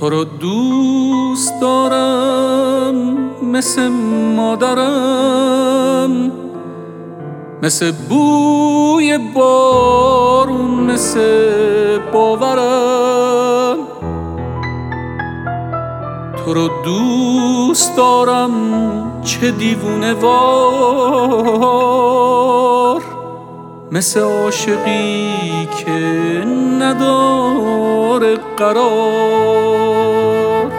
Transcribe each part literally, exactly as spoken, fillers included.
تو رو دوست دارم مثل مادرم، مثل بوی بارون، مثل باورم. تو رو دوست دارم چه دیوونه وار، مثل عاشقی که نداره قرار.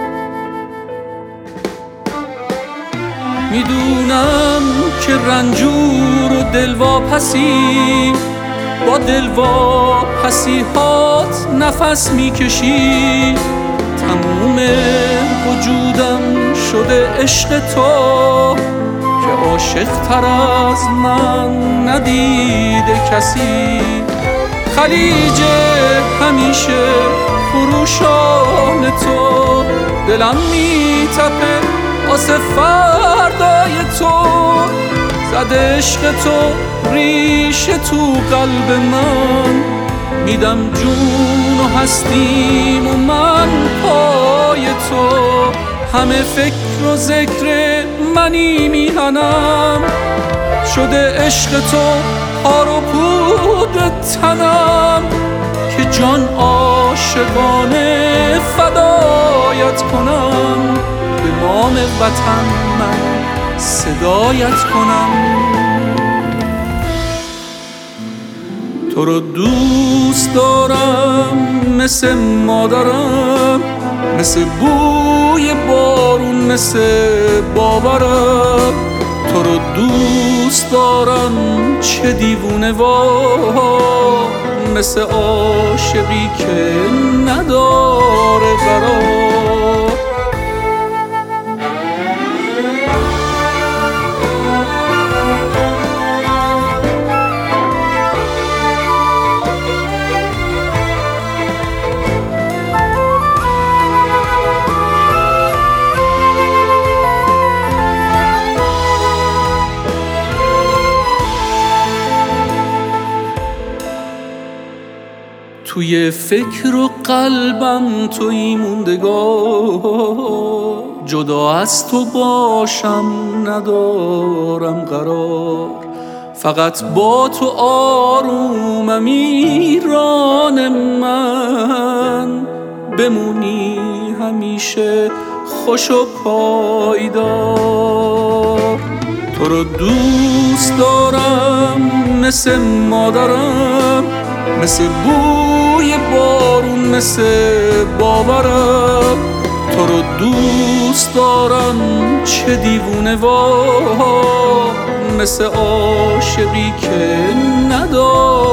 میدونم که رنجور و دلواپسی، با دلواپسی هات نفس میکشی. تموم وجودم شده عشق تو، که عاشق تر از من ندیده کسی. خلیج همیشه خروشان تو، دلم میتپه آسه فردای تو. زد عشق تو ریشه تو قلب من، میدم جون و هستیم و من پای تو. همه فکر و ذکر منی میهنم، شده عشق تو هار و پود تنم. که جان عاشقانه فدایت کنم، به نام وطن من صدایت کنم. تو رو دوست دارم مثل مادرم، مثل بوی بارون، مثل باورم. تو رو دوست دارم چه دیوونه وار، مثل عاشقی که نداره قرار. توی فکر و قلبم توی موندگار، جدا از تو باشم ندارم قرار. فقط با تو آرومم ایران من، بمونی همیشه خوش و پایدار. تو رو دوست دارم مثل مادرم، مثل بوی بارون، مثل باورم. تو رو دوست دارم چه دیوونه وار، مثل عاشقی که نداره